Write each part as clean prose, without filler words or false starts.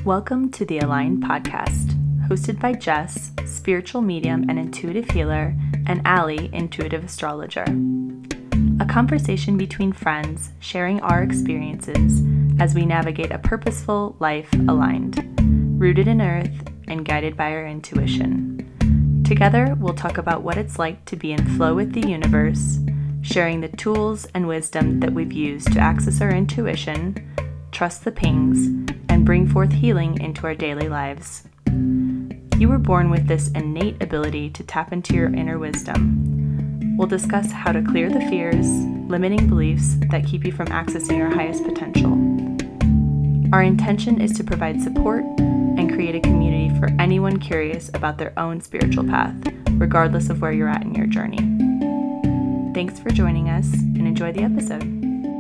Welcome to the Aligned Podcast, hosted by Jess, spiritual medium and intuitive healer, and Allie, intuitive astrologer. A conversation between friends sharing our experiences as we navigate a purposeful life aligned, rooted in earth and guided by our intuition. Together, we'll talk about what it's like to be in flow with the universe, sharing the tools and wisdom that we've used to access our intuition, trust the pings, and bring forth healing into our daily lives. You were born with this innate ability to tap into your inner wisdom. We'll discuss how to clear the fears, limiting beliefs that keep you from accessing your highest potential. Our intention is to provide support and create a community for anyone curious about their own spiritual path, regardless of where you're at in your journey. Thanks for joining us and enjoy the episode.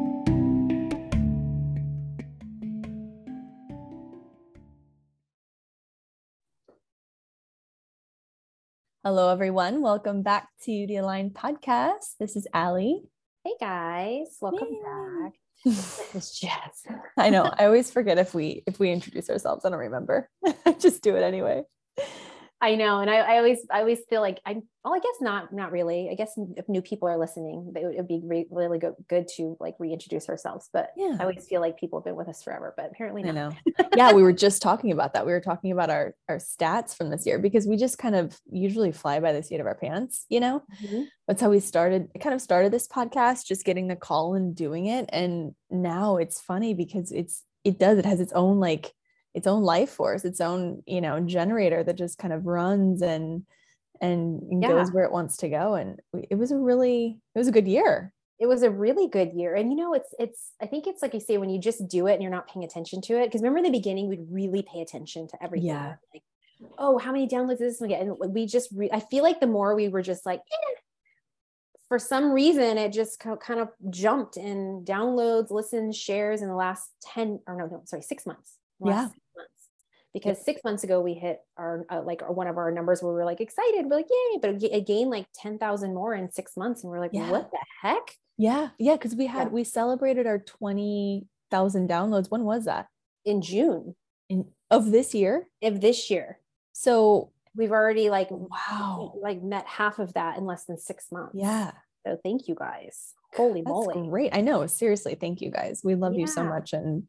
Hello, everyone. Welcome back to the Aligned Podcast. This is Allie. Hey guys, welcome back. This is Jess. I know. I always forget if we introduce ourselves. I don't remember. Just do it anyway. I know, and I always feel like I guess not really. I guess if new people are listening, it would be really good to like reintroduce ourselves. But yeah, I always feel like people have been with us forever, but apparently not. I know. Yeah, we were just talking about that. We were talking about our stats from this year because we just kind of usually fly by the seat of our pants, you know. Mm-hmm. That's how we started. It kind of started this podcast, just getting the call and doing it, and now it's funny because it has its own life force, its own, generator that just kind of runs and goes where it wants to go. And it was a good year. It was a really good year. And I think it's like you say, when you just do it and you're not paying attention to it, because remember in the beginning, we'd really pay attention to everything. Yeah. Like, oh, how many downloads is this one get? And we just, I feel like the more we were just like, for some reason, it just kind of jumped in downloads, listens, shares in the last 6 months. Because 6 months ago we hit our one of our numbers where we were like excited, we're like yay, but it gained like 10,000 more in 6 months, and we're like, what the heck? Because we celebrated our 20,000 downloads. When was that? In June of this year. So we've already met half of that in less than 6 months. Yeah. So thank you guys. Holy moly. That's great. I know. Seriously. Thank you guys. We love you so much. And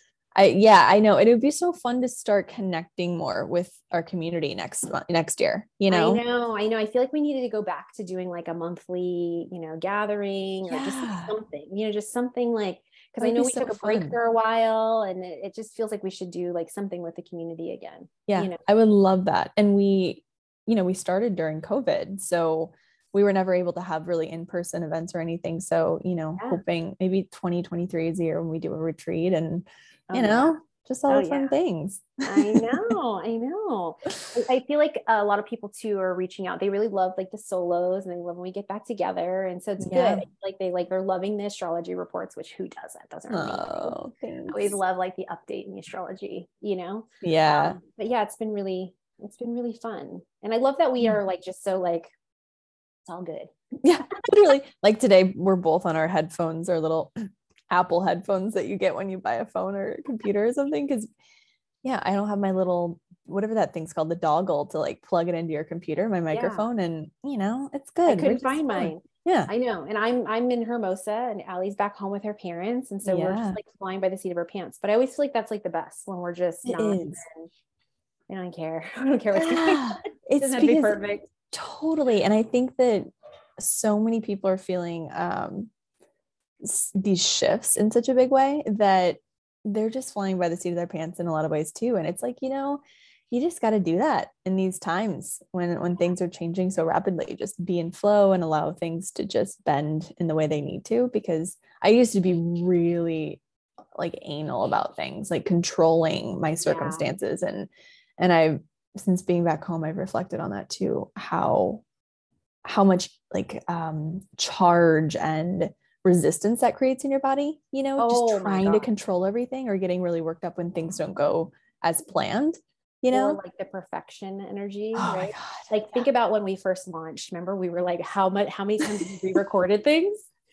I know it would be so fun to start connecting more with our community next year, I know. I feel like we needed to go back to doing like a monthly, gathering or just something like, because I know we took a break for a while, and it just feels like we should do like something with the community again. Yeah. I would love that. And we started during COVID, so we were never able to have really in-person events or anything. So, hoping maybe 2023 is the year when we do a retreat and, just all the fun things. I know. I feel like a lot of people too are reaching out. They really love like the solos, and they love when we get back together. And so it's good. Like they're loving the astrology reports, which who doesn't? Those are amazing. I always love like the update in the astrology, Yeah. But yeah, it's been really fun. And I love that we are like, just so like, it's all good. Yeah, literally. Like today, we're both on our headphones, our little Apple headphones that you get when you buy a phone or a computer or something. Because I don't have my little, whatever that thing's called, the dongle to like plug it into your computer, my microphone, and it's good. I couldn't find mine. Yeah, I know. And I'm in Hermosa, and Allie's back home with her parents, and so we're just like flying by the seat of our pants. But I always feel like that's like the best, when we're just not. I don't care. I don't care what's going on. It doesn't have to be perfect. Totally. And I think that so many people are feeling these shifts in such a big way that they're just flying by the seat of their pants in a lot of ways too. And it's like, you just got to do that in these times when things are changing so rapidly. Just be in flow and allow things to just bend in the way they need to. Because I used to be really like anal about things, like controlling my circumstances. And I've, since being back home, I've reflected on that too, how much like charge and resistance that creates in your body, just trying to control everything or getting really worked up when things don't go as planned, or like the perfection energy, right? Like think about when we first launched. Remember, we were like, how many times we recorded things?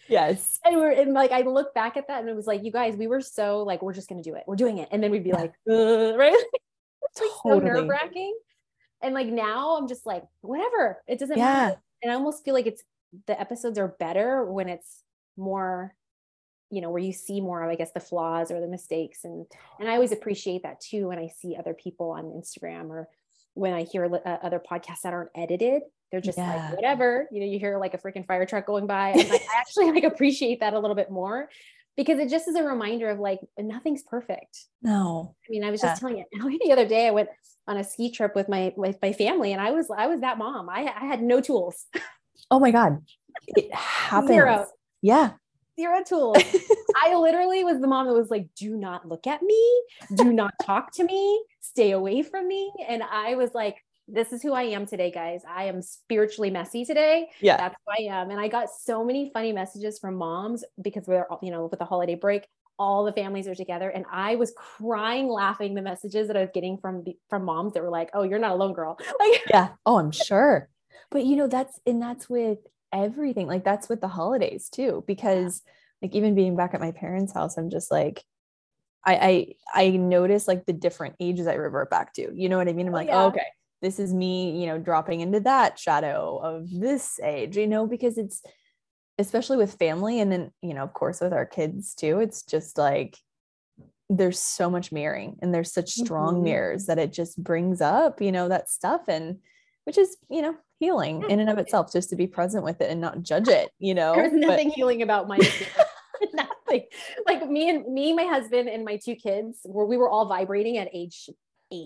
Yes. And like, I look back at that and it was like, you guys, we were so like, we're just going to do it. We're doing it. And then we'd be like, right. It's like so nerve wracking. And like, now I'm just like, whatever, it doesn't matter. And I almost feel like the episodes are better when it's more, where you see more of, I guess, the flaws or the mistakes. And I always appreciate that too, when I see other people on Instagram or when I hear other podcasts that aren't edited. They're just like, whatever, you hear like a freaking fire truck going by. And I actually like appreciate that a little bit more, because it just is a reminder of like, nothing's perfect. No. I mean, I was just telling you the other day, I went on a ski trip with my family, and I was that mom. I had no tools. Oh my God. It happens. Zero. Yeah. Zero tools. I literally was the mom that was like, do not look at me. Do not talk to me. Stay away from me. And I was like, this is who I am today, guys. I am spiritually messy today. Yeah. That's who I am. And I got so many funny messages from moms, because we're, with the holiday break, all the families are together. And I was crying, laughing, the messages that I was getting from moms that were like, oh, you're not alone, girl. Like, yeah. Oh, I'm sure. But that's with everything. Like that's with the holidays too, because like even being back at my parents' house, I'm just like, I notice like the different ages I revert back to, you know what I mean? I'm like, oh, okay, this is me, dropping into that shadow of this age, because it's, especially with family. And then, of course with our kids too, it's just like, there's so much mirroring and there's such strong mirrors that it just brings up, that stuff. And which is, healing in and of itself, just to be present with it and not judge it, There's nothing healing about my nothing. Like me, my husband, and my two kids, we were all vibrating at age 8.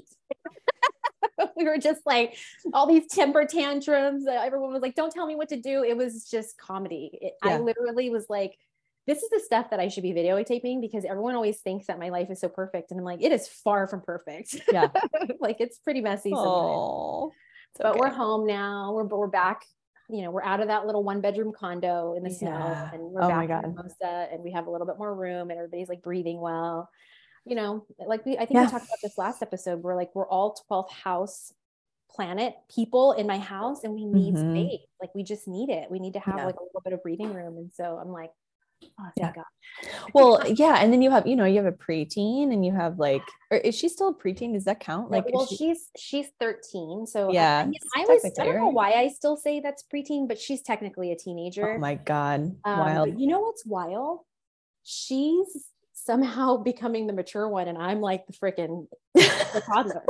We were just like all these temper tantrums. Everyone was like, don't tell me what to do. It was just comedy. I literally was like, this is the stuff that I should be videotaping, because everyone always thinks that my life is so perfect. And I'm like, it is far from perfect. Yeah. Like it's pretty messy sometimes. But we're home now. We're back. We're out of that little 1-bedroom condo in the snow, and we're back in Hermosa, and we have a little bit more room, and everybody's like breathing well. Like I think we talked about this last episode. We're all 12th house planet people in my house, and we need space. Like we just need it. We need to have like a little bit of breathing room. And so I'm like, oh, thank God. Well, yeah. And then you have, you have a preteen, and you have like, or is she still a preteen? Does that count? Like, well, she's 13. So yeah, I don't know why I still say that's preteen, but she's technically a teenager. Oh my God. Wild. But you know what's wild? She's somehow becoming the mature one, and I'm like the freaking toddler.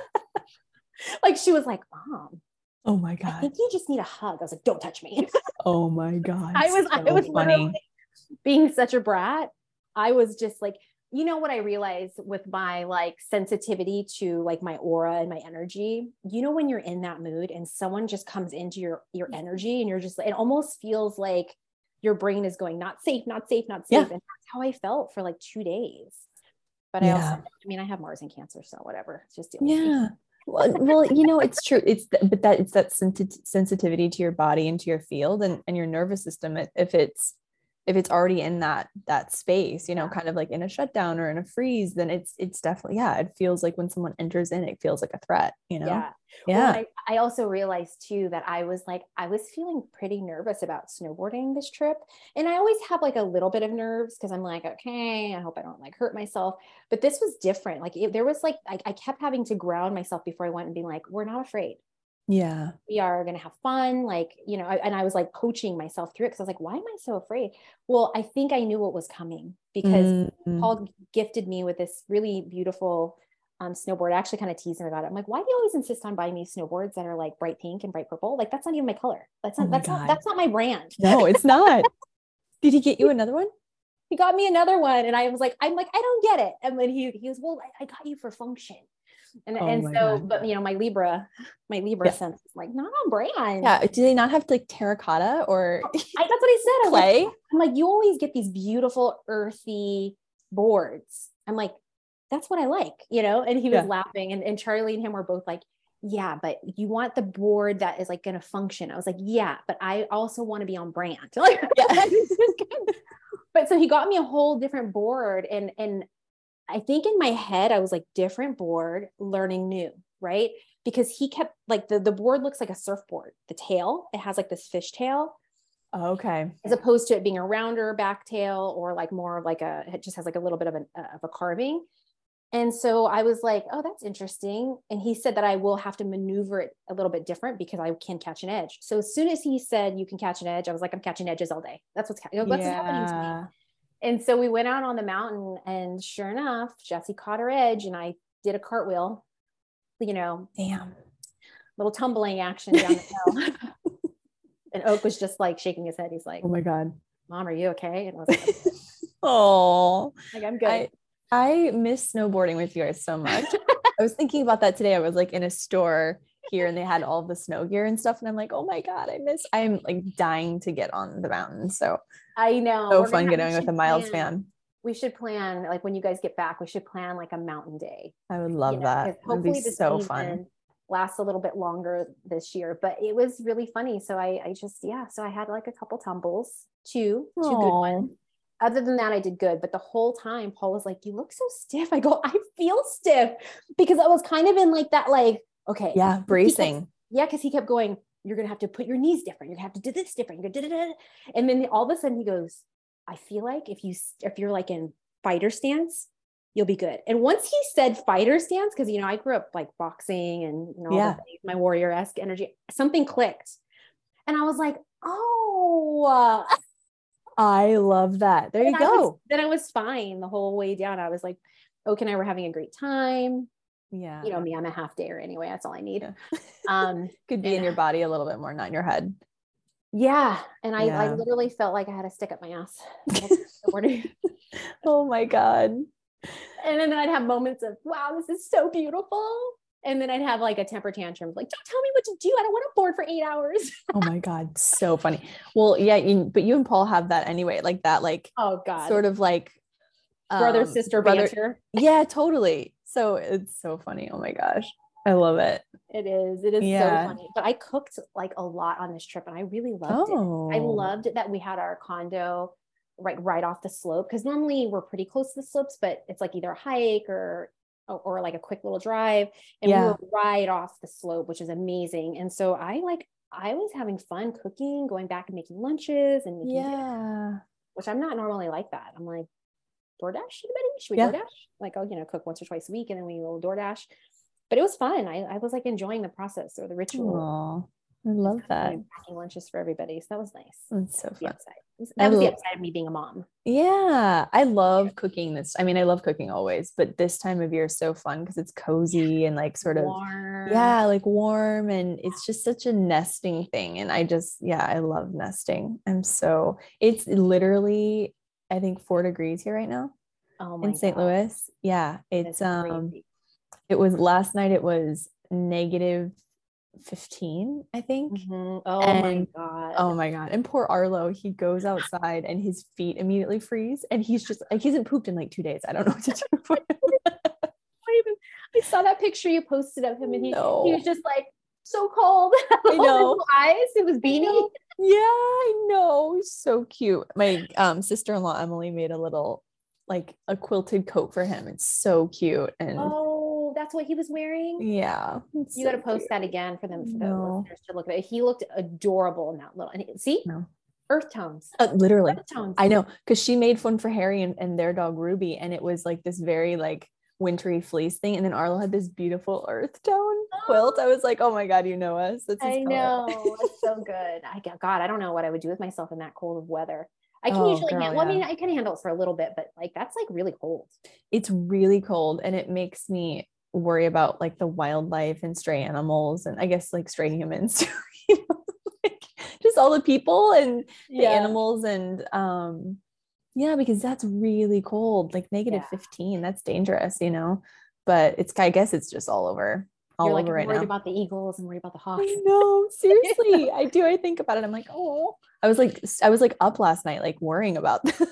Like she was like, Mom, oh my God, I think you just need a hug. I was like, don't touch me. Oh my God. I was funny. Being such a brat. I was just like, what I realized with my like sensitivity to like my aura and my energy, when you're in that mood and someone just comes into your energy, and you're just, it almost feels like your brain is going, not safe, not safe, not safe. And that's how I felt for like 2 days. But I have Mars and Cancer, so whatever. It's just well, it's true. It's that sensitivity to your body and to your field and your nervous system. If it's already in that space, kind of like in a shutdown or in a freeze, then it's definitely, it feels like when someone enters in, it feels like a threat, Yeah. Well, I also realized too, that I was feeling pretty nervous about snowboarding this trip. And I always have like a little bit of nerves, because I'm like, okay, I hope I don't like hurt myself. But this was different. Like there was like, I kept having to ground myself before I went and being like, we're not afraid. Yeah. We are going to have fun. Like, and I was like coaching myself through it, because I was like, why am I so afraid? Well, I think I knew what was coming, because Paul gifted me with this really beautiful snowboard. I actually kind of teased him about it. I'm like, why do you always insist on buying me snowboards that are like bright pink and bright purple? Like, that's not even my color. That's not my brand. No, it's not. Did he get you another one? He got me another one. And I was like, I don't get it. And then he was, well, I got you for function. And so, God. But my Libra sense is like, not on brand. Yeah. Do they not have like terracotta or that's what I said. Clay? I'm like, you always get these beautiful earthy boards. I'm like, that's what I like, and he was laughing, and Charlie and him were both like, yeah, but you want the board that is like going to function. I was like, yeah, but I also want to be on brand. But so he got me a whole different board, and I think in my head, I was like, different board, learning new, right? Because he kept like, the board looks like a surfboard, the tail, it has like this fish tail. Okay. as opposed to it being a rounder back tail or like more of like it just has like a little bit of a carving. And so I was like, oh, that's interesting. And he said that I will have to maneuver it a little bit different because I can catch an edge. So as soon as he said you can catch an edge, I was like, I'm catching edges all day. That's what's happening to me. And so we went out on the mountain, and sure enough, Jessie caught her edge, and I did a cartwheel, damn, little tumbling action down the hill. And Oak was just like shaking his head. He's like, oh my God, Mom, are you okay? And I was like, oh, like, I'm good. I miss snowboarding with you guys so much. I was thinking about that today. I was like in a store here and they had all the snow gear and stuff. And I'm like, oh my God, I'm like dying to get on the mountain. So I know. So fun getting with a Miles fan. We should plan, like when you guys get back, we should plan like a mountain day. I would love that. Hopefully the so fun. Lasts a little bit longer this year, but it was really funny. So I just, so I had like a couple tumbles, two good ones. Other than that, I did good. But the whole time Paul was like, you look so stiff. I go, I feel stiff because I was kind of in like that, like, okay. Yeah. Bracing. Because he kept going, you're going to have to put your knees different. You're going to have to do this different. You're gonna da-da-da. And then all of a sudden he goes, I feel like if you're like in fighter stance, you'll be good. And once he said fighter stance, because, I grew up like boxing and, my warrior-esque energy, something clicked. And I was like, oh, I love that. There you go. Then I was fine the whole way down. I was like, Oak and I were having a great time. Yeah. Me, I'm a half dayer anyway. That's all I need. Could be in your body a little bit more, not in your head. Yeah. And I literally felt like I had a stick up my ass. Oh my God. And then I'd have moments of, wow, this is so beautiful. And then I'd have like a temper tantrum, like, don't tell me what to do. I don't want to board for 8 hours. Oh my God. So funny. Well, yeah. But you and Paul have that anyway, like that, like, oh God, sort of like brother, sister banter. Yeah, totally. So it's so funny. Oh my gosh. I love it. It is so funny. But I cooked like a lot on this trip and I really loved it. I loved that we had our condo right off the slope. Cause normally we're pretty close to the slopes, but it's like either a hike or like a quick little drive. And we were right off the slope, which is amazing. And so I was having fun cooking, going back and making lunches and making dinner, which I'm not normally like that. I'm like, DoorDash, anybody? Should we DoorDash? Like, I'll, cook once or twice a week and then we will DoorDash. But it was fun. I was like enjoying the process or the ritual. Aww, I love that. Packing lunches for everybody. So that was nice. That's so fun. That was the upside of me being a mom. Yeah. I love cooking this. I mean, I love cooking always, but this time of year is so fun because it's cozy and like sort of warm. Yeah, like warm. And it's just such a nesting thing. And I love nesting. It's literally, I think 4 degrees here right now. Oh my in St. Louis. Yeah. It's it was last night, it was -15, I think. Mm-hmm. Oh my God. And poor Arlo, he goes outside and his feet immediately freeze. And he's just like, he hasn't pooped in like 2 days. I don't know what to do for him. I saw that picture you posted of him and he was just like so cold. I know. His eyes, it was beanie. Yeah, I know. So cute. My sister-in-law Emily made a little like a quilted coat for him. It's so cute. And that's what he was wearing. Yeah, you got to post that again for them, for the listeners to look at it. He looked adorable in that little. And earth tones. Literally, earth tones. I know, because she made one for Harry and their dog Ruby, and it was like this very like wintry fleece thing, and then Arlo had this beautiful earth tone quilt. I was like, oh my God, you know us. I know. It's so good. I don't know what I would do with myself in that cold of weather. I can usually handle, I mean, I can handle it for a little bit, but like, that's like really cold. It's really cold. And it makes me worry about like the wildlife and stray animals and I guess like stray humans, like, just all the people and the animals. And because that's really cold, like -15, that's dangerous, but I guess it's just all over. You're like over right worried now. About the eagles and worried about the hawks. No, seriously. I do. I think about it. I'm like, oh, I was like up last night, like worrying about them.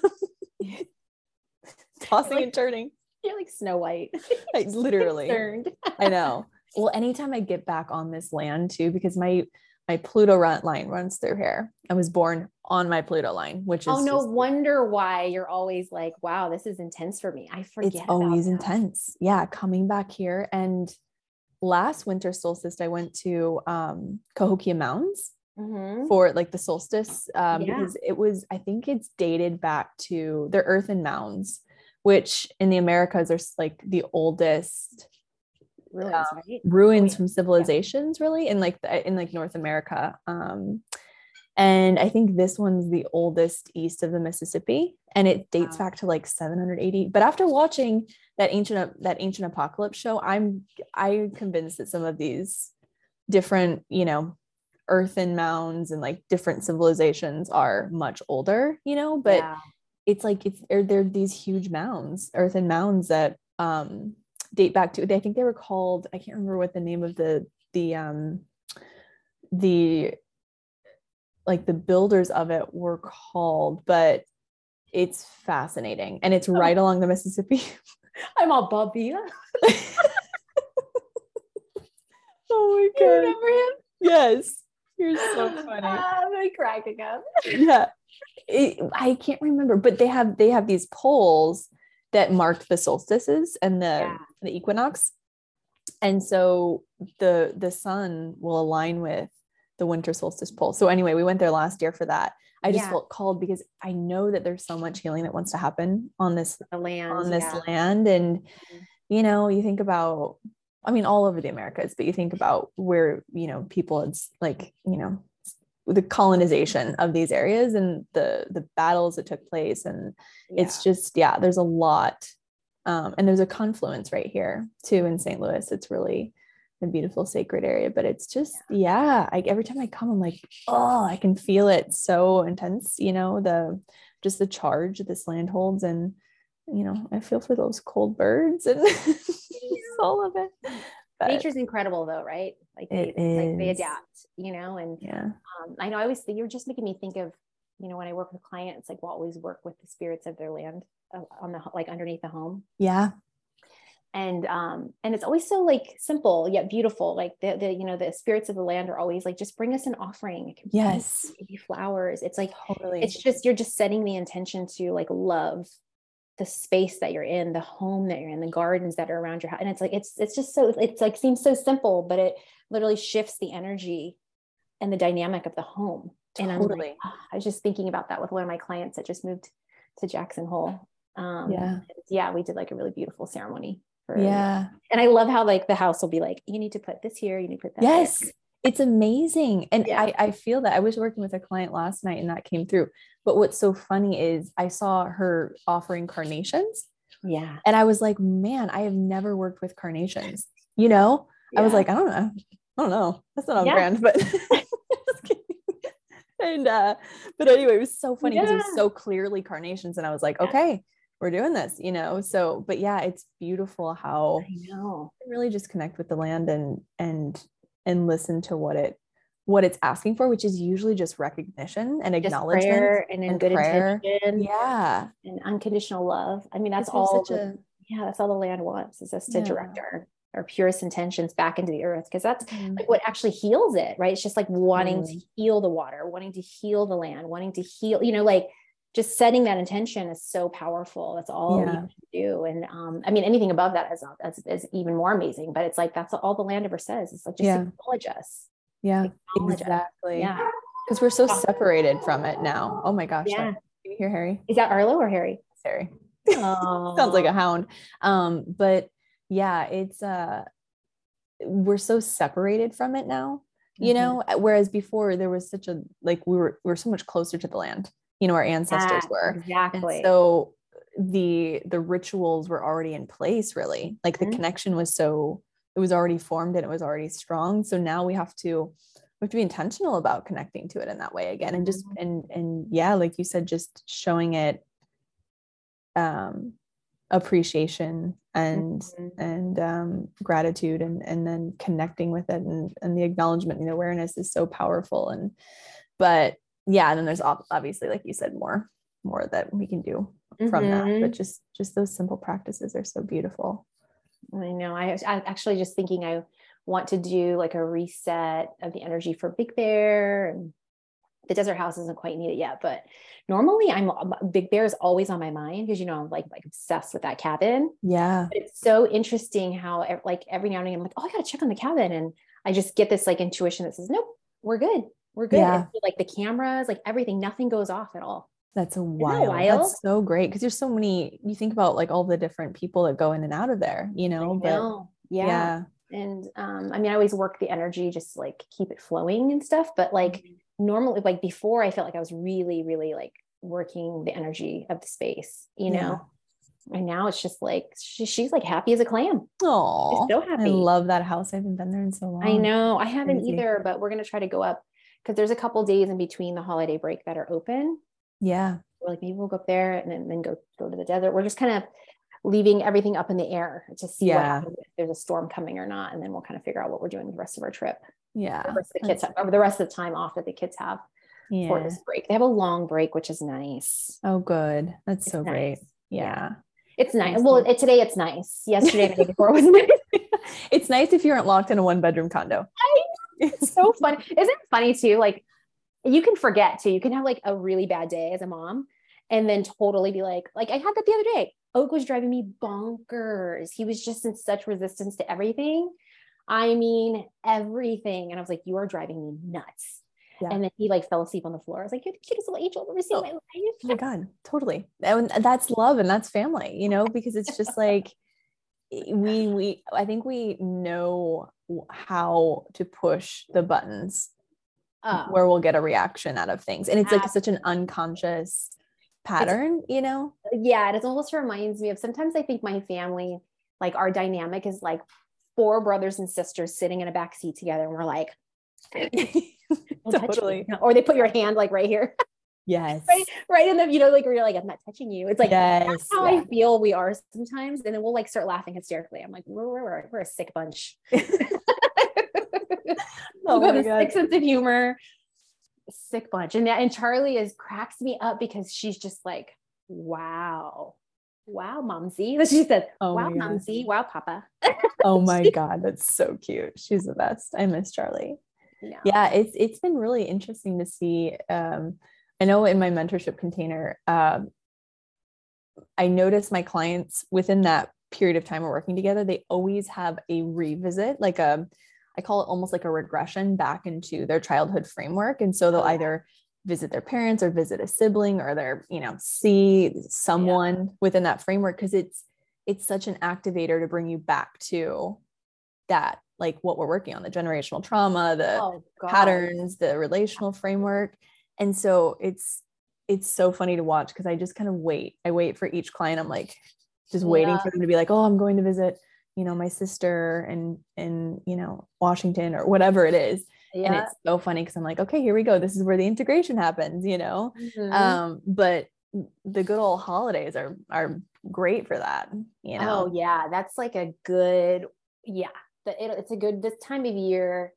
Tossing and turning. You're like Snow White. Like literally. I know. Well, anytime I get back on this land too, because my Pluto line runs through here. I was born on my Pluto line, which is wonder why you're always like, wow, this is intense for me. I forget. It's always intense. Yeah. Coming back here. And last winter solstice, I went to Cahokia Mountains for like the solstice, because I think it's dated back to their earthen mounds, which in the Americas are like the oldest ruins, ruins from civilizations, really, in like North America. And I think this one's the oldest east of the Mississippi, and it dates back to like 780. But after watching that ancient apocalypse show, I'm convinced that some of these different, you know, earthen mounds and like different civilizations are much older, you know, but it's like they're these huge mounds, earthen mounds that date back to, I think they were called, I can't remember what the name of the like the builders of it were called, but it's fascinating, and it's right along the Mississippi. I'm all Bobby. Oh my God. You remember him? Yes. You're so funny. I'm cracking up. Yeah. I can't remember, but they have these poles that mark the solstices and the equinox. And so the sun will align with the winter solstice pole. So anyway, we went there last year for that. I just felt called because I know that there's so much healing that wants to happen on this land. And, you know, you think about, I mean, all over the Americas, but you think about where, you know, people, it's like, you know, the colonization of these areas and the battles that took place. And it's just, there's a lot. And there's a confluence right here too in St. Louis. It's really a beautiful sacred area, but it's just, every time I come, I'm like, oh, I can feel it so intense, you know, the charge this land holds. And, you know, I feel for those cold birds and all of it. But nature's incredible though, right? Like they adapt, you know, and I know I always think, you're just making me think of, you know, when I work with clients, like we'll always work with the spirits of their land on the, like underneath the home. Yeah. And it's always so like simple yet beautiful. Like the you know, the spirits of the land are always like, just bring us an offering. It can be flowers. It's like, it's just, you're just setting the intention to like love the space that you're in, the home that you're in, the gardens that are around your house. And it's like, it's just so, it's like, seems so simple, but it literally shifts the energy and the dynamic of the home. And I'm like, I was just thinking about that with one of my clients that just moved to Jackson Hole. We did like a really beautiful ceremony. And I love how like the house will be like, you need to put this here, you need to put that there. It's amazing. And I feel that I was working with a client last night and that came through. But what's so funny is I saw her offering carnations. Yeah. And I was like, man, I have never worked with carnations. You know, I was like, I don't know. That's not on brand, but and but anyway, it was so funny because it was so clearly carnations. And I was like, okay, we're doing this, you know? So, but it's beautiful how I know really just connect with the land and listen to what it's asking for, which is usually just recognition and acknowledgement prayer and good prayer. Intention. And unconditional love. I mean, that's all that's all the land wants, is us to direct our purest intentions back into the earth. Cause that's like what actually heals it, right? It's just like wanting to heal the water, wanting to heal the land, wanting to heal, you know, like just setting that intention is so powerful. That's all you can do. And I mean, anything above that is even more amazing, but it's like, that's all the land ever says. It's like, just acknowledge us. Exactly. Yeah. Because we're so separated from it now. Oh my gosh. Can you hear Harry? Is that Arlo or Harry? It's Harry. Sounds like a hound. But it's we're so separated from it now, you know, whereas before there was such a, like, we're so much closer to the land, you know, our ancestors were. Exactly. And so the rituals were already in place, really. Like the connection was it was already formed and it was already strong. So now we have to be intentional about connecting to it in that way again. And just, and like you said, just showing it, appreciation and gratitude and then connecting with it and the acknowledgement and awareness is so powerful. And then there's obviously, like you said, more that we can do from that, but just those simple practices are so beautiful. I know. I actually just thinking I want to do like a reset of the energy for Big Bear, and the desert house isn't quite needed yet, but normally Big Bear is always on my mind because, you know, I'm like obsessed with that cabin. Yeah. But it's so interesting how like every now and again I'm like, oh, I got to check on the cabin. And I just get this like intuition that says, nope, we're good. We're good. Yeah. Like the cameras, like everything, nothing goes off at all. That's Isn't that wild. wild? That's so great. Because there's so many, you think about like all the different people that go in and out of there, you know, but yeah. And I mean, I always work the energy, just like keep it flowing and stuff. But like normally, like before, I felt like I was really, really like working the energy of the space, you know? And now it's just like, she's like happy as a clam. Oh, so happy. I love that house. I haven't been there in so long. I know. I haven't Crazy. either, but we're going to try to go up because there's a couple days in between the holiday break that are open. Yeah. We're like, maybe we'll go up there and then go to the desert. We're just kind of leaving everything up in the air to see what happens, if there's a storm coming or not. And then we'll kind of figure out what we're doing with the rest of our trip. Yeah. The rest of the kids have, or the rest of the time off that the kids have for this break. They have a long break, which is nice. Oh, good. That's so great. Yeah. It's nice. Well, today it's nice. Yesterday and the day before was nice. It's nice if you aren't locked in a 1-bedroom condo. It's so funny. Isn't it funny too? Like you can forget too. You can have like a really bad day as a mom and then totally be like I had that the other day. Oak was driving me bonkers. He was just in such resistance to everything. I mean, everything. And I was like, you are driving me nuts. Yeah. And then he like fell asleep on the floor. I was like, you're the cutest little angel I've ever seen in my life. Oh my God, totally. And that's love and that's family, you know, because it's just like, I think we know how to push the buttons where we'll get a reaction out of things. And it's like such an unconscious pattern, you know? Yeah. And it almost reminds me of, sometimes I think my family, like our dynamic is like 4 brothers and sisters sitting in a back seat together. And we're like, totally. Or they put your hand like right here. Yes. Right in the, you know, like where you're like, I'm not touching you. It's like, that's how I feel we are sometimes. And then we'll like start laughing hysterically. I'm like, we're a sick bunch. Oh we've got a sick sense of humor, sick bunch. And Charlie cracks me up because she's just like, wow, momsy. She said, wow, momsy. Wow, papa. Oh my God. That's so cute. She's the best. I miss Charlie. No. Yeah. It's been really interesting to see. I know in my mentorship container, I notice my clients within that period of time we're working together, they always have a revisit, like I call it almost like a regression back into their childhood framework. And so they'll either visit their parents or visit a sibling or they're, you know, see someone within that framework. Cause it's such an activator to bring you back to that, like what we're working on, the generational trauma, the patterns, the relational framework. And so it's so funny to watch because I just kind of wait. I wait for each client. I'm like just waiting for them to be like, oh, I'm going to visit, you know, my sister in, you know, Washington or whatever it is. Yeah. And it's so funny because I'm like, okay, here we go. This is where the integration happens, you know? Mm-hmm. But the good old holidays are great for that, you know? Oh yeah. That's like a good, it's a good, this time of year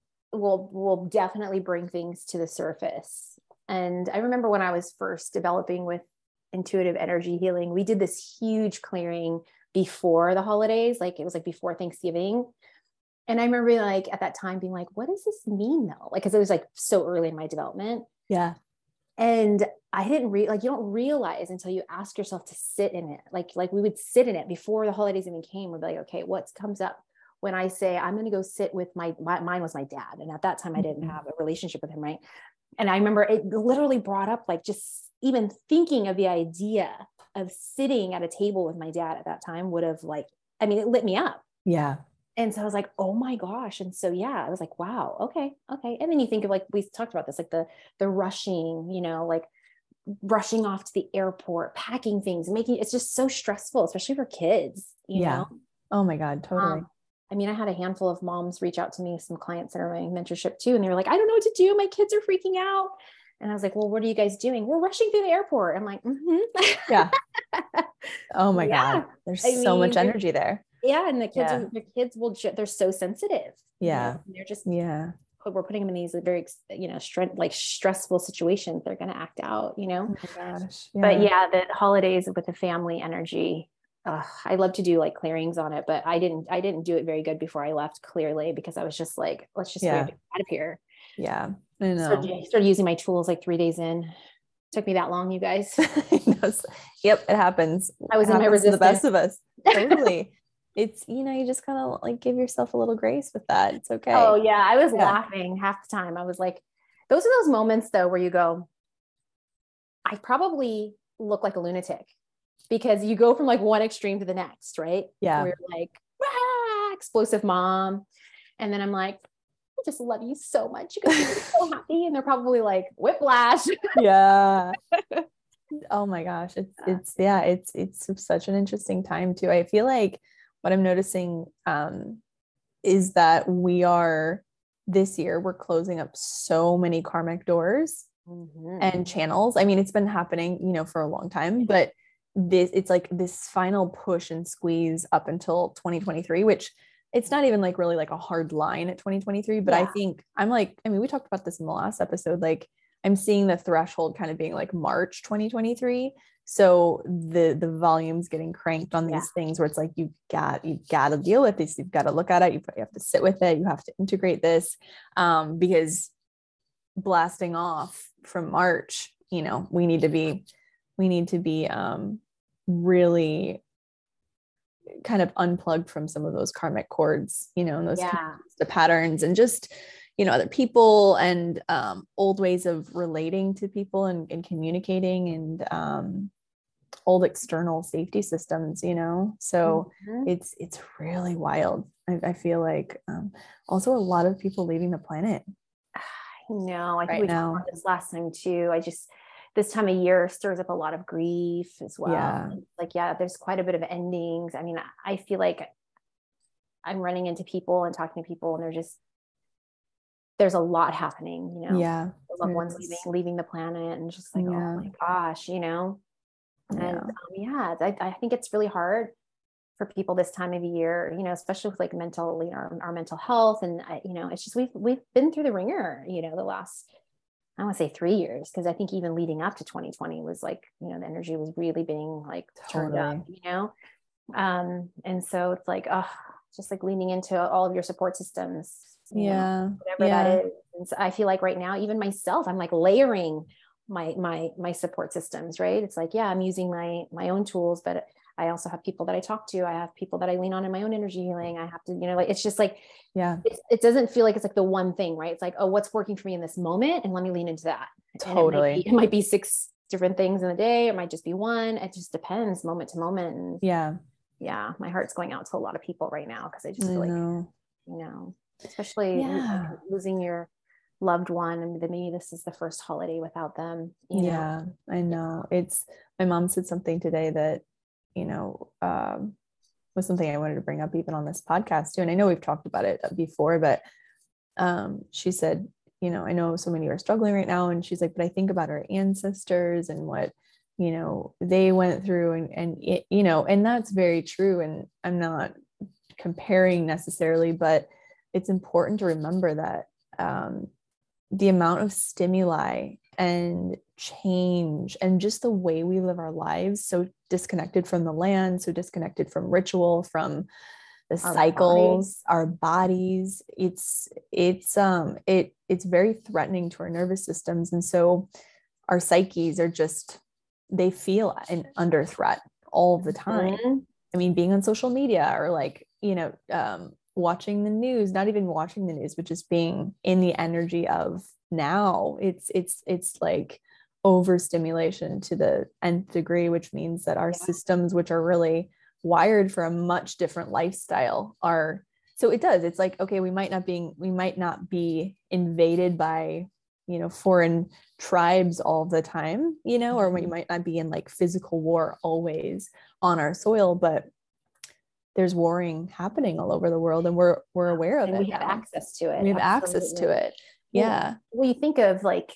will definitely bring things to the surface. And I remember when I was first developing with intuitive energy healing, we did this huge clearing before the holidays. Like it was like before Thanksgiving. And I remember like at that time being like, what does this mean though? Like, cause it was like so early in my development. Yeah. And I didn't you don't realize until you ask yourself to sit in it. Like we would sit in it before the holidays even came. We'd be like, okay, what comes up when I say, I'm going to go sit with mine was my dad. And at that time I didn't have a relationship with him. Right. And I remember it literally brought up like just even thinking of the idea of sitting at a table with my dad at that time would have it lit me up. Yeah. And so I was like, oh my gosh. And so, I was like, wow, okay. And then you think of like, we talked about this, like the rushing, you know, like rushing off to the airport, packing things, it's just so stressful, especially for kids, you know? Oh my God, totally. I mean, I had a handful of moms reach out to me, some clients that are my mentorship too. And they were like, I don't know what to do. My kids are freaking out. And I was like, well, what are you guys doing? We're rushing through the airport. I'm like, yeah. Oh my God. There's so much energy there. Yeah. And the kids they're so sensitive. Yeah. You know? They're just, we're putting them in these very, you know, stressful situations. They're going to act out, you know? Oh my gosh. Yeah. But the holidays with the family energy, I love to do like clearings on it, but I didn't do it very good before I left, clearly, because I was just like, let's just get out of here. Yeah. I know. Started using my tools like 3 days in. Took me that long, you guys. Yep. It happens. I was in my resistance. The best of us. Totally. It's, you know, you just kind of like give yourself a little grace with that. It's okay. Oh yeah. I was laughing half the time. I was like, Those are those moments though, where you go, I probably look like a lunatic, because you go from like one extreme to the next, right? Yeah. Where you're like, explosive mom. And then I'm like, I just love you so much. You guys are so happy. And they're probably like, whiplash. Yeah. Oh my gosh. It's such an interesting time too. I feel like what I'm noticing is that this year, we're closing up so many karmic doors and channels. I mean, it's been happening, for a long time, but it's like this final push and squeeze up until 2023, which it's not even like really like a hard line at 2023, but I think we talked about this in the last episode, like I'm seeing the threshold kind of being like March 2023. So the volume's getting cranked on these things where it's like, you've got to deal with this. You've got to look at it. You have to sit with it. You have to integrate this, because blasting off from March, we need to be really kind of unplugged from some of those karmic cords, and those the patterns, and just, other people, and old ways of relating to people, and communicating, and old external safety systems, so it's really wild. I feel like also a lot of people leaving the planet. No, I think we talked about this last time too. This time of year stirs up a lot of grief as well. Yeah. Like, there's quite a bit of endings. I mean, I feel like I'm running into people and talking to people, and there's a lot happening, Yeah. The loved ones leaving the planet, and just like, oh my gosh, and I think it's really hard for people this time of year, especially with like mental, our mental health. And it's just, we've been through the ringer, the last, I want to say 3 years. Cause I think even leading up to 2020 was like, the energy was really being like turned up, and so it's like, just like leaning into all of your support systems, whatever that is. And so I feel like right now, even myself, I'm like layering my support systems, right? It's like, I'm using my own tools, but I also have people that I talk to. I have people that I lean on in my own energy healing. I have to, like, it's just like, it doesn't feel like it's like the one thing, right? It's like, oh, what's working for me in this moment? And let me lean into that. Totally. It might be 6 different things in a day. It might just be one. It just depends moment to moment. And my heart's going out to a lot of people right now. Cause I just feel like, especially losing your loved one, and maybe this is the first holiday without them. I know. My mom said something today that, was something I wanted to bring up even on this podcast too. And I know we've talked about it before, but she said, I know so many are struggling right now. And she's like, but I think about our ancestors and what, they went through, and that's very true. And I'm not comparing necessarily, but it's important to remember that the amount of stimuli and change and just the way we live our lives, so disconnected from the land, so disconnected from ritual, from the cycles, our bodies, it's very threatening to our nervous systems. And so our psyches are just, they feel under threat all the time. I mean, being on social media, or like, watching the news, not even watching the news, but just being in the energy of now, it's like overstimulation to the nth degree, which means that our systems, which are really wired for a much different lifestyle, so it's like, okay, we might not be invaded by, foreign tribes all the time, or we might not be in like physical war always on our soil, but there's warring happening all over the world, and we're aware of it. We have access to it. We have access to it. Yeah. Well, you think of like,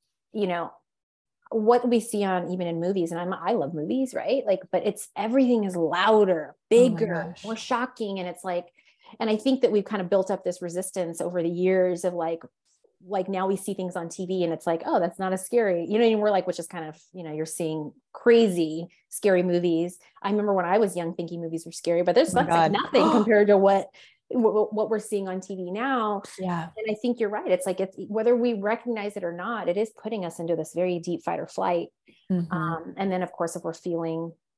what we see on, even in movies, and I love movies, right? Like, but everything is louder, bigger, more shocking. And it's like, and I think that we've kind of built up this resistance over the years of like now we see things on TV and it's like, oh, that's not as scary, and we're like, which is kind of, you're seeing crazy, scary movies. I remember when I was young thinking movies were scary, but that's like nothing compared to what we're seeing on TV now. Yeah. And I think you're right. It's like, whether we recognize it or not, it is putting us into this very deep fight or flight. And then of course, if we're feeling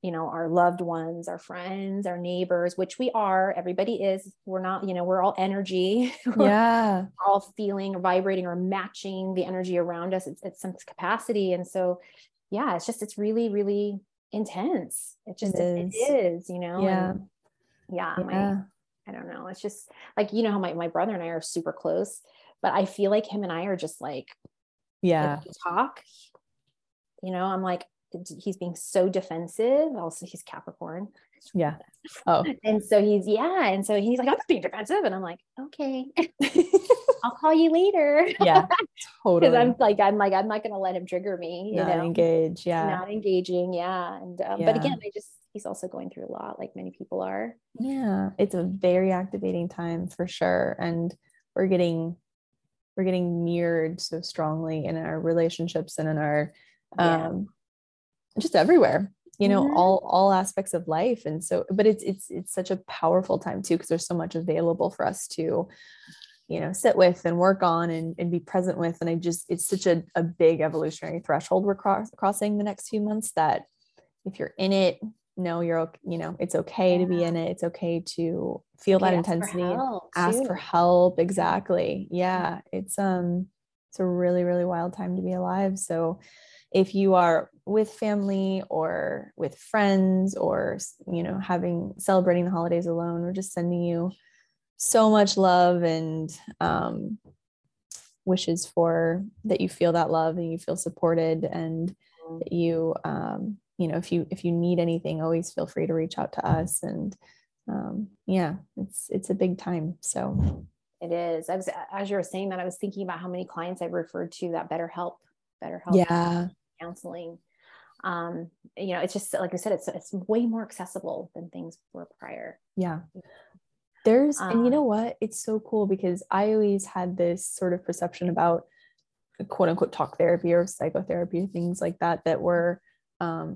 our loved ones, our friends, our neighbors, which we are, everybody is, we're not, we're all energy. Yeah. We're all feeling or vibrating or matching the energy around us at some capacity. And so, yeah, it's really, really intense. It is, Yeah. and yeah. Yeah. I don't know. It's just like, how my brother and I are super close, but I feel like him and I are just like, yeah, if we talk, I'm like, he's being so defensive. Also, he's Capricorn. Yeah. Oh. And so he's like, I'm not being defensive. And I'm like, okay, I'll call you later. Yeah, totally. Because I'm not going to let him trigger me, Not engage. Yeah. Not engaging. Yeah. And, but again, he's also going through a lot, like many people are. Yeah. It's a very activating time for sure. And we're getting mirrored so strongly in our relationships and in our, just everywhere, all aspects of life. And so, but it's such a powerful time too, because there's so much available for us to, sit with and work on and be present with. And it's such a big evolutionary threshold we're crossing the next few months, that if you're in it, it's okay to be in it. It's okay to feel that intensity, ask for help. Exactly. Yeah. It's a really, really wild time to be alive. So if you are with family or with friends or, celebrating the holidays alone, we're just sending you so much love and wishes for that you feel that love and you feel supported, and that you, if you need anything, always feel free to reach out to us. And it's a big time. So it is. As you were saying that, I was thinking about how many clients I've referred to that BetterHelp counseling. It's just, like I said, it's way more accessible than things were prior. Yeah. And you know what? It's so cool, because I always had this sort of perception about quote unquote talk therapy or psychotherapy, things like that were, I'd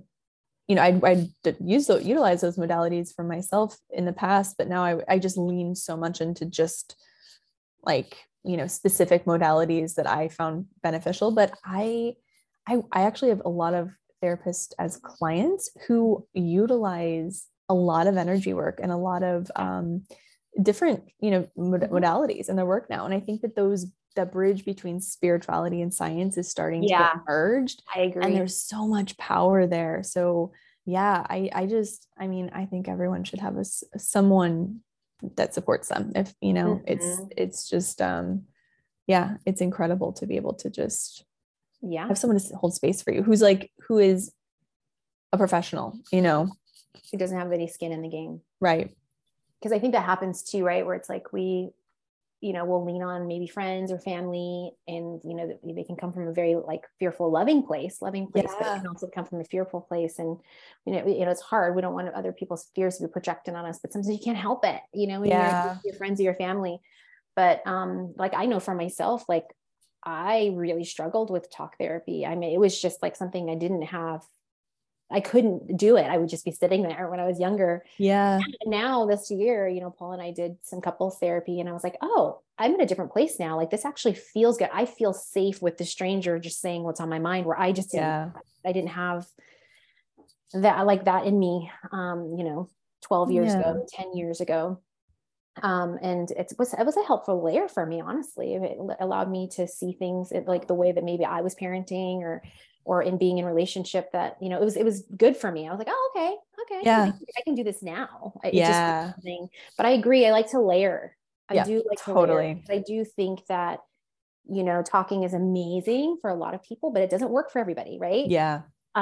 utilize those modalities for myself in the past, but now I just lean so much into just like, specific modalities that I found beneficial. But I actually have a lot of therapists as clients who utilize a lot of energy work and a lot of different, modalities in their work now. And I think that that bridge between spirituality and science is starting to get merged. I agree. And there's so much power there. So yeah, I think everyone should have someone that supports them. If, it's just, it's incredible to be able to just have someone to hold space for you who is a professional, who doesn't have any skin in the game. Right. Because I think that happens too, right? Where it's like we'll lean on maybe friends or family, and, they can come from a very like fearful, loving place, but it can also come from a fearful place. And, it's hard. We don't want other people's fears to be projected on us, but sometimes you can't help it, when you're with your friends or your family. But, like, I know for myself, like, I really struggled with talk therapy. I mean, it was just like something I couldn't do it. I would just be sitting there when I was younger. Yeah. And now this year, Paul and I did some couples therapy, and I was like, oh, I'm in a different place now. Like, this actually feels good. I feel safe with the stranger just saying what's on my mind, where I just, I didn't have that, like that in me, 12 years ago, 10 years ago. And it was a helpful layer for me, honestly. It allowed me to see things like the way that maybe I was parenting or in being in relationship, that, it was good for me. I was like, oh, okay. Yeah. I can do this now. But I agree. I like to layer. I do like to layer. I do think that, talking is amazing for a lot of people, but it doesn't work for everybody. Right. Yeah.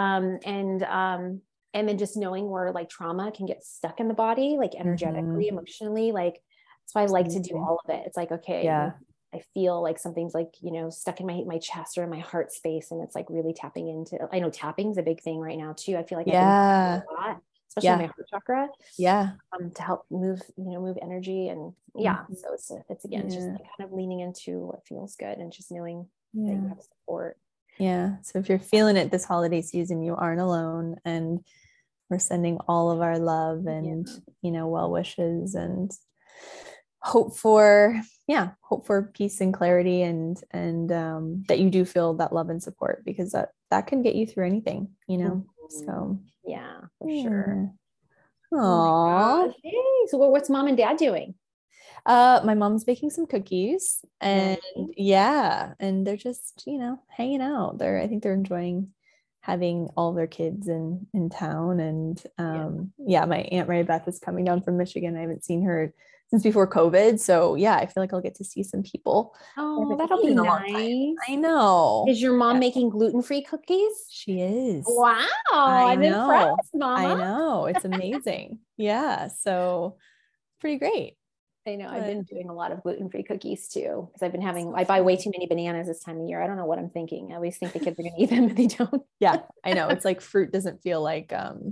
And then just knowing where like trauma can get stuck in the body, like energetically, emotionally, like, that's why I like to do all of it. It's like, okay, I feel like something's like, stuck in my chest or in my heart space. And it's like really tapping into, I know tapping's a big thing right now too. I feel like I can do a lot, especially my heart chakra. Yeah. To help move energy. And so it's again, just like kind of leaning into what feels good and just knowing that you have support. Yeah. So if you're feeling it this holiday season, you aren't alone, and we're sending all of our love and, well wishes, and hope for peace and clarity, and that you do feel that love and support, because that can get you through anything, So yeah, for sure. Aww. Hey, so what's mom and dad doing? My mom's baking some cookies and Nice. and they're just, hanging out. I think they're enjoying having all their kids in town. And my Aunt Mary Beth is coming down from Michigan. I haven't seen her since before COVID. So yeah, I feel like I'll get to see some people. Oh, that'll be nice. I know. Is your mom making gluten-free cookies? She is. Wow, I I'm know. impressed, Mama. I know. It's amazing. Yeah. So pretty great. I know. I've been doing a lot of gluten-free cookies too, because I buy way too many bananas this time of year. I don't know what I'm thinking. I always think the kids are going to eat them, but they don't. Yeah, I know. It's like fruit doesn't feel like,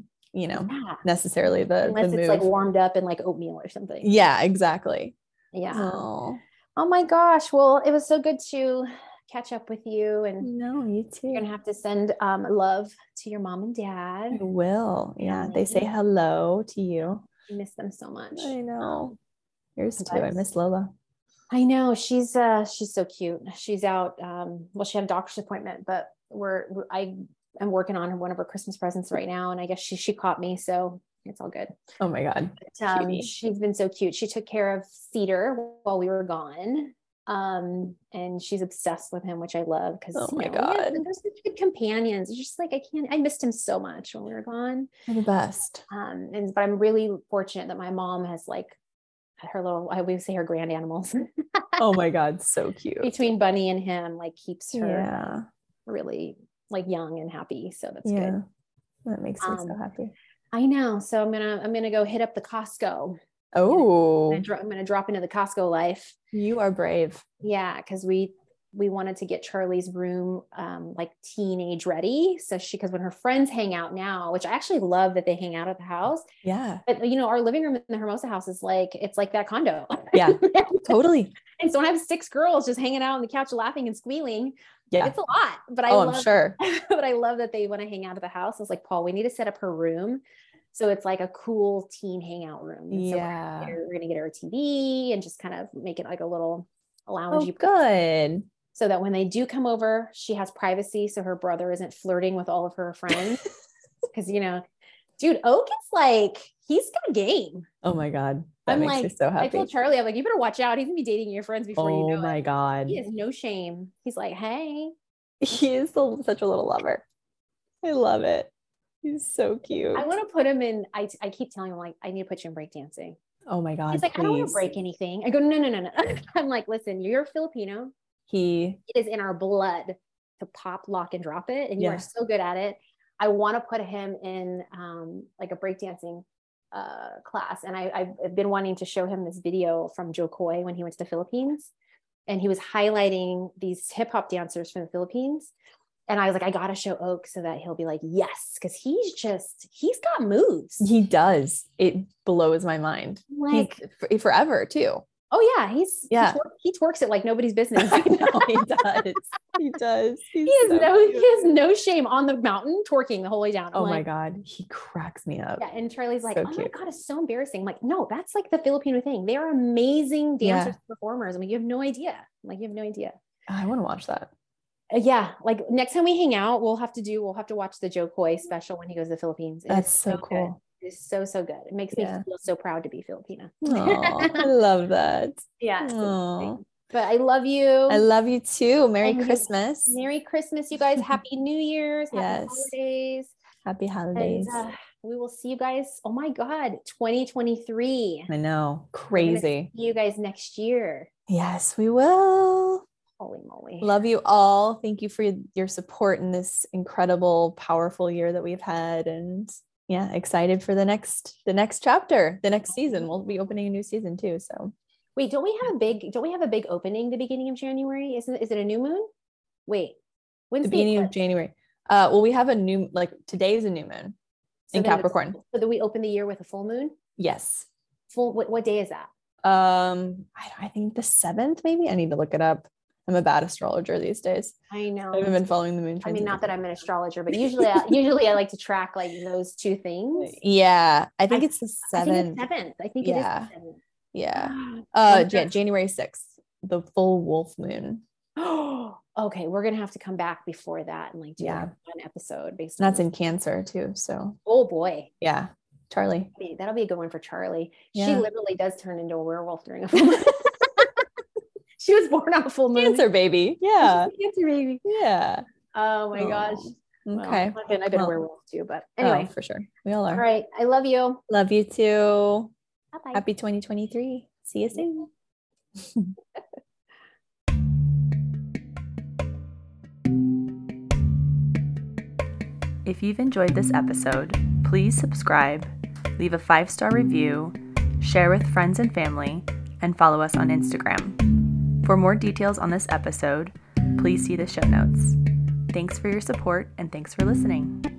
necessarily unless it's like warmed up in like oatmeal or something. Yeah, exactly. Yeah. Oh my gosh. Well, it was so good to catch up with you. And no, you too. You're gonna have to send love to your mom and dad. I will. Yeah, they say hello to you. I miss them so much. I know. Yours too. I miss Lola. I know. She's so cute. She's out. She had a doctor's appointment, but I'm working on one of her Christmas presents right now, and I guess she caught me, so it's all good. Oh my God. But, she's been so cute. She took care of Cedar while we were gone. And she's obsessed with him, which I love because oh my God, they're such good companions. It's just like I missed him so much when we were gone. They're the best. But I'm really fortunate that my mom has like her little, I always say her grand animals. Oh my God, so cute. Between Bunny and him, like keeps her really like young and happy. So that's good. That makes me so happy. I know. So I'm gonna go hit up the Costco. Oh, I'm gonna drop into the Costco life. You are brave. Yeah, because we wanted to get Charlie's room like teenage ready. So because when her friends hang out now, which I actually love that they hang out at the house. Yeah. But our living room in the Hermosa house is it's like that condo. Yeah, totally. And so when I have 6 girls just hanging out on the couch laughing and squealing, it's a lot. But I'm sure. But I love that they want to hang out at the house. I was like, Paul, we need to set up her room. So it's like a cool teen hangout room. And so we're going to get her a TV and just kind of make it like a little loungy. Oh, good. So that when they do come over, she has privacy. So her brother isn't flirting with all of her friends. Because, dude, Oak is like, he's got game. Oh my God. That makes me so happy. I told Charlie, I'm like, you better watch out. He's going to be dating your friends before you know it. Oh my God. He has no shame. He's like, hey. He is such a little lover. I love it. He's so cute. I want to put him in. I keep telling him, like, I need to put you in breakdancing. Oh my God. He's like, please. I don't want to break anything. I go, no. I'm like, listen, you're Filipino. It is in our blood to pop, lock, and drop it. And you are so good at it. I want to put him in like a breakdancing class. And I've been wanting to show him this video from Joe Coy when he went to the Philippines. And he was highlighting these hip hop dancers from the Philippines. And I was like, I got to show Oak so that he'll be like, yes. Cause he's got moves. He does. It blows my mind. Like forever too. Oh yeah. He twerks it like nobody's business. I know, he does. He does. He has no shame on the mountain twerking the whole way down. Oh my God. He cracks me up. Yeah. And Charlie's like, my God, it's so embarrassing. I'm like, no, that's like the Filipino thing. They are amazing dancers, performers. I mean, you have no idea. I want to watch that. Yeah. Like next time we hang out, we'll have to watch the Joe Coy special when he goes to the Philippines. That's so cool. Good. It's so good. It makes me feel so proud to be Filipina. I love that. Yeah. But I love you. I love you too. Merry Christmas. Merry Christmas, you guys. Happy New Year's. Happy holidays. Happy holidays. And, we will see you guys. Oh my God, 2023. I know. Crazy. See you guys next year. Yes, we will. Holy moly. Love you all. Thank you for your support in this incredible, powerful year that we've had. And excited for the next chapter, the next season. We'll be opening a new season too. So wait, don't we have a big opening the beginning of January? Is it a new moon? Wait, when's the beginning of January? Well, we have a new, today is a new moon in Capricorn. So that we open the year with a full moon? Yes. What day is that? I think the 7th, maybe. I need to look it up. I'm a bad astrologer these days. I know. I haven't been following the moon. I mean, not that I'm an astrologer, but usually I like to track like those two things. Yeah. I think it's the 7th. I think it is the 7th. Yeah. January 6th, the full wolf moon. okay, we're gonna have to come back before that and like do Yeah. one episode based And on that's in Cancer too. So oh boy. yeah, Charlie. That'll be a good one for Charlie. Yeah. She literally does turn into a werewolf during a full moon. She was born on a full moon. Cancer baby. Yeah. Cancer baby. Yeah. Oh my gosh. Okay. Well, I've been a werewolf too, but anyway. For sure. We all are. All right. I love you. Love you too. Bye-bye. Happy 2023. See you soon. If you've enjoyed this episode, please subscribe, leave a 5-star review, share with friends and family, and follow us on Instagram. For more details on this episode, please see the show notes. Thanks for your support and thanks for listening.